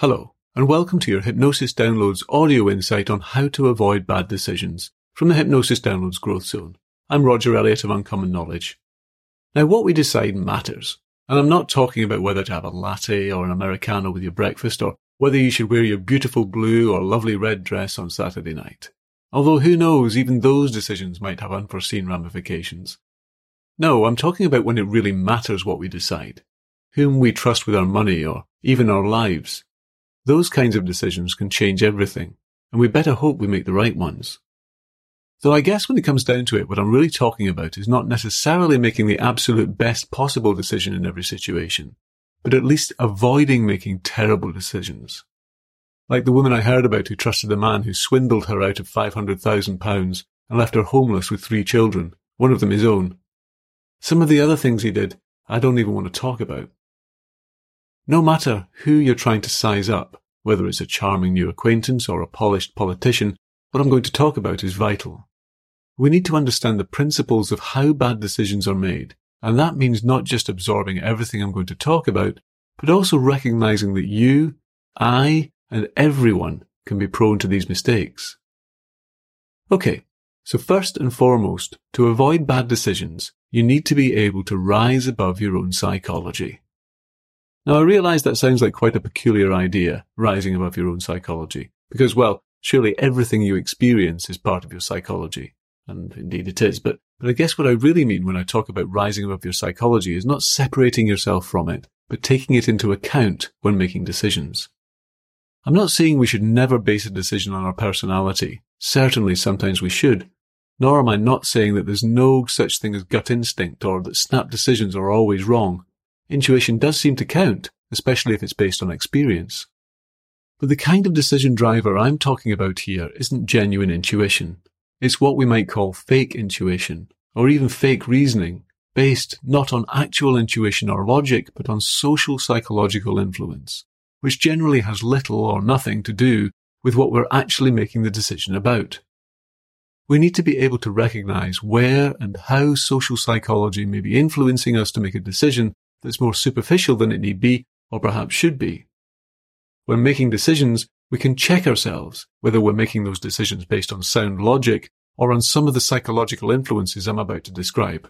Hello, and welcome to your Hypnosis Downloads audio insight on how to avoid bad decisions from the Hypnosis Downloads Growth Zone. I'm Roger Elliott of Uncommon Knowledge. Now, what we decide matters, and I'm not talking about whether to have a latte or an Americano with your breakfast, or whether you should wear your beautiful blue or lovely red dress on Saturday night. Although who knows, even those decisions might have unforeseen ramifications. No, I'm talking about when it really matters what we decide, whom we trust with our money or even our lives. Those kinds of decisions can change everything, and we better hope we make the right ones. Though I guess when it comes down to it, what I'm really talking about is not necessarily making the absolute best possible decision in every situation, but at least avoiding making terrible decisions. Like the woman I heard about who trusted a man who swindled her out of £500,000 and left her homeless with 3 children, one of them his own. Some of the other things he did, I don't even want to talk about. No matter who you're trying to size up, whether it's a charming new acquaintance or a polished politician, what I'm going to talk about is vital. We need to understand the principles of how bad decisions are made, and that means not just absorbing everything I'm going to talk about, but also recognizing that you, I, and everyone can be prone to these mistakes. Okay, so first and foremost, to avoid bad decisions, you need to be able to rise above your own psychology. Now, I realize that sounds like quite a peculiar idea, rising above your own psychology, because, well, surely everything you experience is part of your psychology. And indeed it is, but I guess what I really mean when I talk about rising above your psychology is not separating yourself from it, but taking it into account when making decisions. I'm not saying we should never base a decision on our personality. Certainly sometimes we should. Nor am I not saying that there's no such thing as gut instinct or that snap decisions are always wrong. Intuition does seem to count, especially if it's based on experience. But the kind of decision driver I'm talking about here isn't genuine intuition. It's what we might call fake intuition, or even fake reasoning, based not on actual intuition or logic, but on social psychological influence, which generally has little or nothing to do with what we're actually making the decision about. We need to be able to recognize where and how social psychology may be influencing us to make a decision that's more superficial than it need be, or perhaps should be. When making decisions, we can check ourselves whether we're making those decisions based on sound logic or on some of the psychological influences I'm about to describe.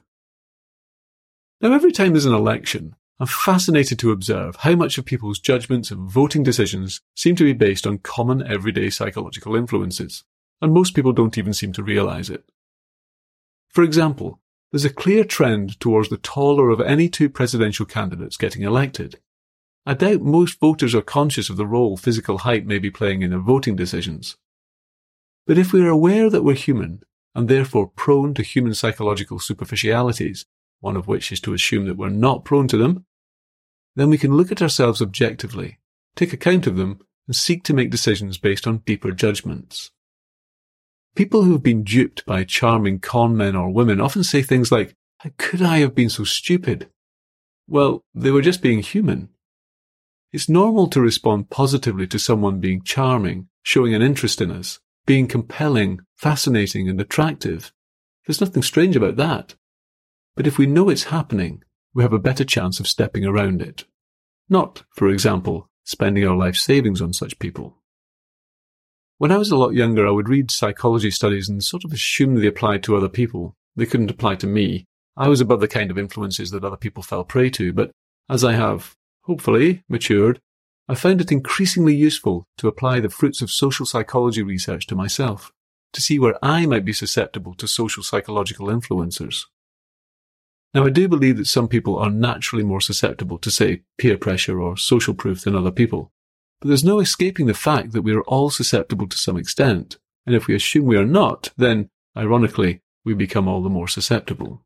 Now, every time there's an election, I'm fascinated to observe how much of people's judgments and voting decisions seem to be based on common everyday psychological influences, and most people don't even seem to realize it. For example, there's a clear trend towards the taller of any 2 presidential candidates getting elected. I doubt most voters are conscious of the role physical height may be playing in their voting decisions. But if we are aware that we're human, and therefore prone to human psychological superficialities, one of which is to assume that we're not prone to them, then we can look at ourselves objectively, take account of them, and seek to make decisions based on deeper judgments. People who have been duped by charming con men or women often say things like, "How could I have been so stupid?" Well, they were just being human. It's normal to respond positively to someone being charming, showing an interest in us, being compelling, fascinating, and attractive. There's nothing strange about that. But if we know it's happening, we have a better chance of stepping around it. Not, for example, spending our life savings on such people. When I was a lot younger, I would read psychology studies and sort of assume they applied to other people. They couldn't apply to me. I was above the kind of influences that other people fell prey to, but as I have, hopefully, matured, I found it increasingly useful to apply the fruits of social psychology research to myself, to see where I might be susceptible to social psychological influencers. Now, I do believe that some people are naturally more susceptible to, say, peer pressure or social proof than other people. But there's no escaping the fact that we are all susceptible to some extent, and if we assume we are not, then, ironically, we become all the more susceptible.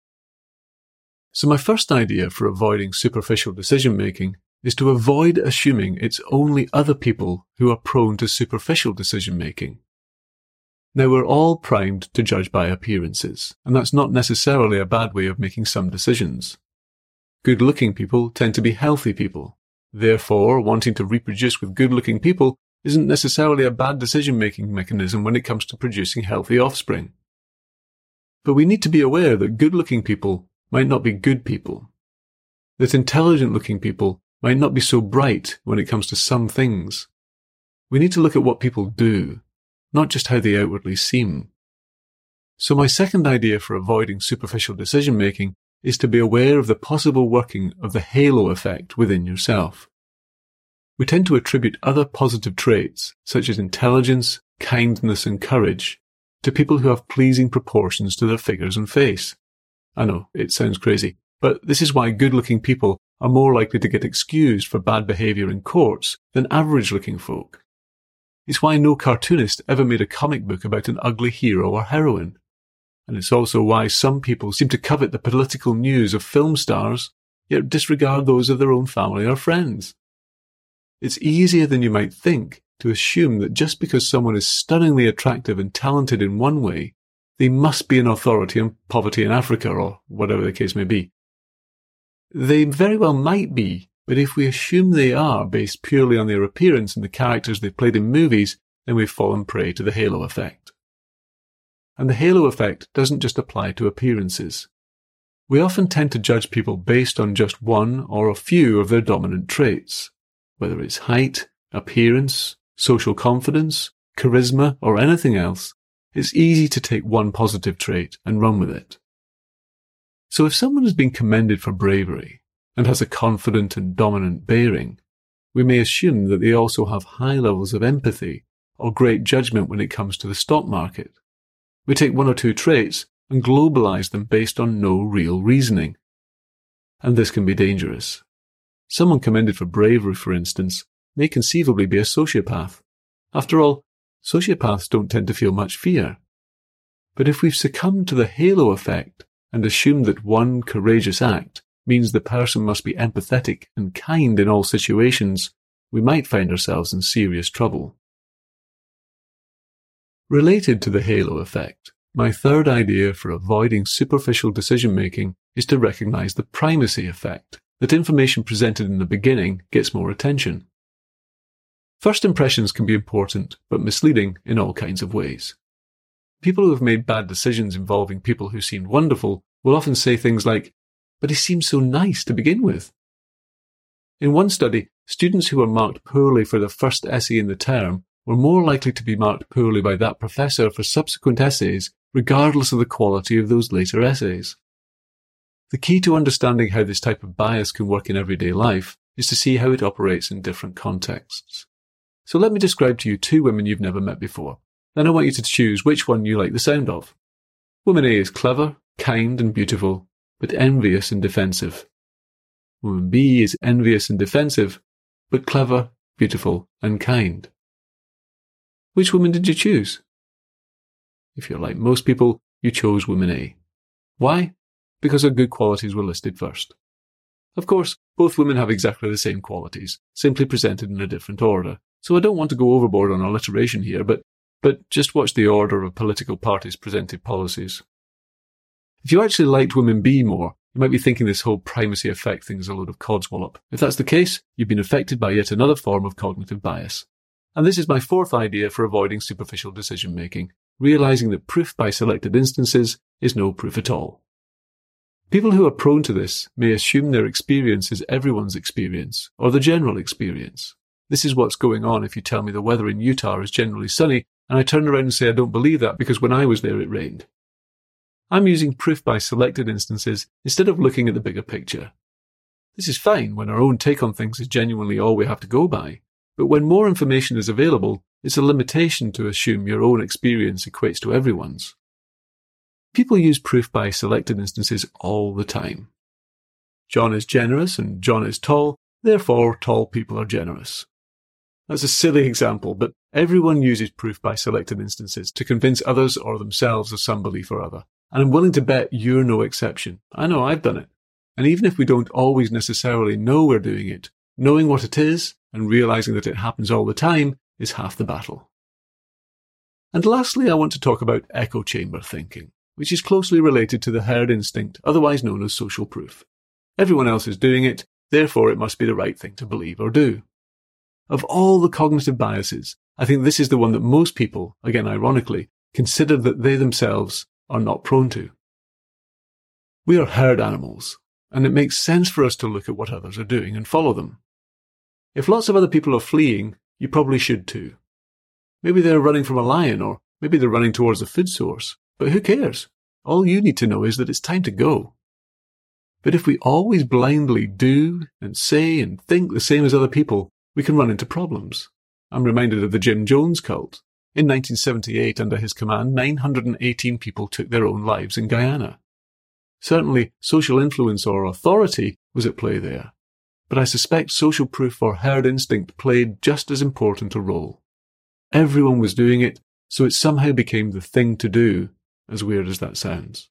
So my first idea for avoiding superficial decision-making is to avoid assuming it's only other people who are prone to superficial decision-making. Now, we're all primed to judge by appearances, and that's not necessarily a bad way of making some decisions. Good-looking people tend to be healthy people. Therefore, wanting to reproduce with good-looking people isn't necessarily a bad decision-making mechanism when it comes to producing healthy offspring. But we need to be aware that good-looking people might not be good people, that intelligent-looking people might not be so bright when it comes to some things. We need to look at what people do, not just how they outwardly seem. So my second idea for avoiding superficial decision-making is to be aware of the possible working of the halo effect within yourself. We tend to attribute other positive traits, such as intelligence, kindness and courage, to people who have pleasing proportions to their figures and face. I know, it sounds crazy, but this is why good-looking people are more likely to get excused for bad behaviour in courts than average-looking folk. It's why no cartoonist ever made a comic book about an ugly hero or heroine. And it's also why some people seem to covet the political news of film stars, yet disregard those of their own family or friends. It's easier than you might think to assume that just because someone is stunningly attractive and talented in one way, they must be an authority on poverty in Africa or whatever the case may be. They very well might be, but if we assume they are based purely on their appearance and the characters they've played in movies, then we've fallen prey to the halo effect. And the halo effect doesn't just apply to appearances. We often tend to judge people based on just one or a few of their dominant traits, whether it's height, appearance, social confidence, charisma, or anything else. It's easy to take one positive trait and run with it. So if someone has been commended for bravery and has a confident and dominant bearing, we may assume that they also have high levels of empathy or great judgment when it comes to the stock market. We take one or two traits and globalize them based on no real reasoning. And this can be dangerous. Someone commended for bravery, for instance, may conceivably be a sociopath. After all, sociopaths don't tend to feel much fear. But if we've succumbed to the halo effect and assumed that one courageous act means the person must be empathetic and kind in all situations, we might find ourselves in serious trouble. Related to the halo effect, my third idea for avoiding superficial decision-making is to recognize the primacy effect, that information presented in the beginning gets more attention. First impressions can be important, but misleading in all kinds of ways. People who have made bad decisions involving people who seemed wonderful will often say things like, "But he seemed so nice to begin with." In one study, students who were marked poorly for their first essay in the term were more likely to be marked poorly by that professor for subsequent essays, regardless of the quality of those later essays. The key to understanding how this type of bias can work in everyday life is to see how it operates in different contexts. So let me describe to you two women you've never met before. Then I want you to choose which one you like the sound of. Woman A is clever, kind and beautiful, but envious and defensive. Woman B is envious and defensive, but clever, beautiful and kind. Which woman did you choose? If you're like most people, you chose woman A. Why? Because her good qualities were listed first. Of course, both women have exactly the same qualities, simply presented in a different order. So I don't want to go overboard on alliteration here, but just watch the order of political parties' presented policies. If you actually liked woman B more, you might be thinking this whole primacy effect thing is a load of codswallop. If that's the case, you've been affected by yet another form of cognitive bias. And this is my fourth idea for avoiding superficial decision-making, realizing that proof by selected instances is no proof at all. People who are prone to this may assume their experience is everyone's experience, or the general experience. This is what's going on if you tell me the weather in Utah is generally sunny, and I turn around and say I don't believe that because when I was there it rained. I'm using proof by selected instances instead of looking at the bigger picture. This is fine when our own take on things is genuinely all we have to go by, but when more information is available, it's a limitation to assume your own experience equates to everyone's. People use proof by selected instances all the time. John is generous and John is tall, therefore tall people are generous. That's a silly example, but everyone uses proof by selected instances to convince others or themselves of some belief or other. And I'm willing to bet you're no exception. I know I've done it. And even if we don't always necessarily know we're doing it, knowing what it is and realizing that it happens all the time is half the battle. And lastly, I want to talk about echo chamber thinking, which is closely related to the herd instinct, otherwise known as social proof. Everyone else is doing it, therefore it must be the right thing to believe or do. Of all the cognitive biases, I think this is the one that most people, again ironically, consider that they themselves are not prone to. We are herd animals, and it makes sense for us to look at what others are doing and follow them. If lots of other people are fleeing, you probably should too. Maybe they're running from a lion, or maybe they're running towards a food source. But who cares? All you need to know is that it's time to go. But if we always blindly do and say and think the same as other people, we can run into problems. I'm reminded of the Jim Jones cult. In 1978, under his command, 918 people took their own lives in Guyana. Certainly, social influence or authority was at play there, but I suspect social proof or herd instinct played just as important a role. Everyone was doing it, so it somehow became the thing to do, as weird as that sounds.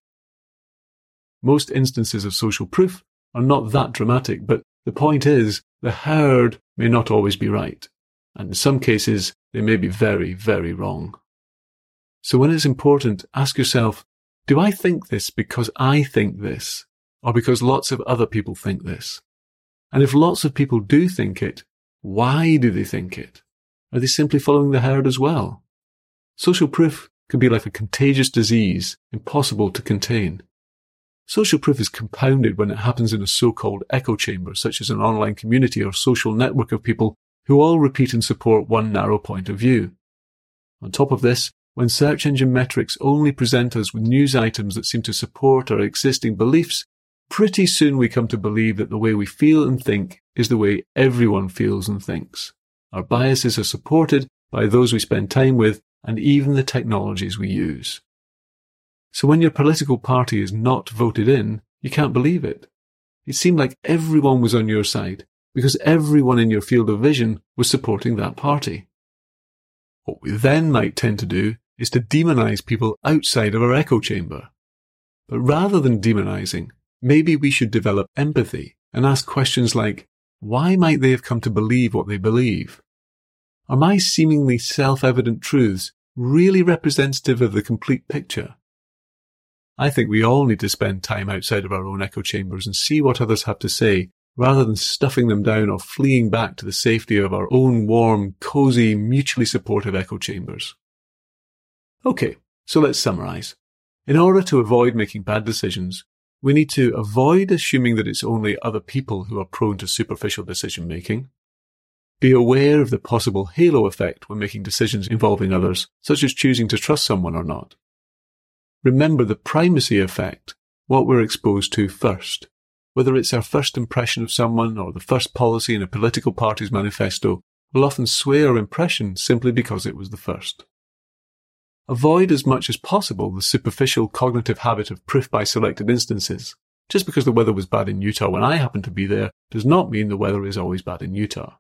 Most instances of social proof are not that dramatic, but the point is, the herd may not always be right, and in some cases, they may be very, very wrong. So when it's important, ask yourself, do I think this because I think this, or because lots of other people think this? And if lots of people do think it, why do they think it? Are they simply following the herd as well? Social proof can be like a contagious disease, impossible to contain. Social proof is compounded when it happens in a so-called echo chamber, such as an online community or social network of people who all repeat and support one narrow point of view. On top of this, when search engine metrics only present us with news items that seem to support our existing beliefs, pretty soon we come to believe that the way we feel and think is the way everyone feels and thinks. Our biases are supported by those we spend time with and even the technologies we use. So when your political party is not voted in, you can't believe it. It seemed like everyone was on your side because everyone in your field of vision was supporting that party. What we then might tend to do is to demonize people outside of our echo chamber. But rather than demonizing, maybe we should develop empathy and ask questions like, why might they have come to believe what they believe? Are my seemingly self-evident truths really representative of the complete picture? I think we all need to spend time outside of our own echo chambers and see what others have to say, rather than stuffing them down or fleeing back to the safety of our own warm, cozy, mutually supportive echo chambers. Okay, so let's summarize. In order to avoid making bad decisions, we need to avoid assuming that it's only other people who are prone to superficial decision-making, be aware of the possible halo effect when making decisions involving others, such as choosing to trust someone or not. Remember the primacy effect, what we're exposed to first. Whether it's our first impression of someone or the first policy in a political party's manifesto, will often sway our impression simply because it was the first. Avoid as much as possible the superficial cognitive habit of proof by selected instances. Just because the weather was bad in Utah when I happened to be there does not mean the weather is always bad in Utah.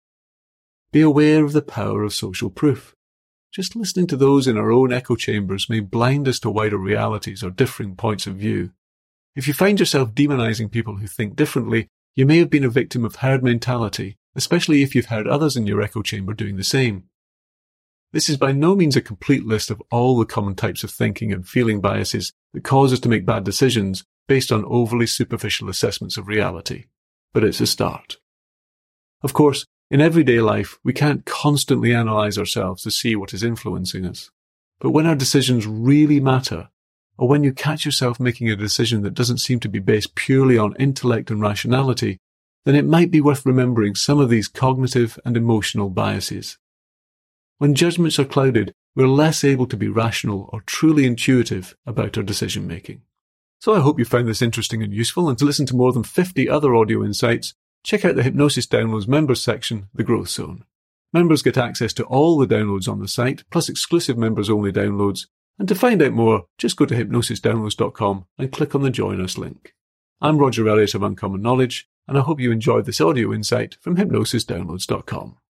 Be aware of the power of social proof. Just listening to those in our own echo chambers may blind us to wider realities or differing points of view. If you find yourself demonizing people who think differently, you may have been a victim of herd mentality, especially if you've heard others in your echo chamber doing the same. This is by no means a complete list of all the common types of thinking and feeling biases that cause us to make bad decisions based on overly superficial assessments of reality, but it's a start. Of course, in everyday life, we can't constantly analyze ourselves to see what is influencing us. But when our decisions really matter, or when you catch yourself making a decision that doesn't seem to be based purely on intellect and rationality, then it might be worth remembering some of these cognitive and emotional biases. When judgments are clouded, we're less able to be rational or truly intuitive about our decision-making. So I hope you found this interesting and useful, and to listen to more than 50 other audio insights, check out the Hypnosis Downloads members section, The Growth Zone. Members get access to all the downloads on the site, plus exclusive members-only downloads, and to find out more, just go to hypnosisdownloads.com and click on the Join Us link. I'm Roger Elliott of Uncommon Knowledge, and I hope you enjoyed this audio insight from hypnosisdownloads.com.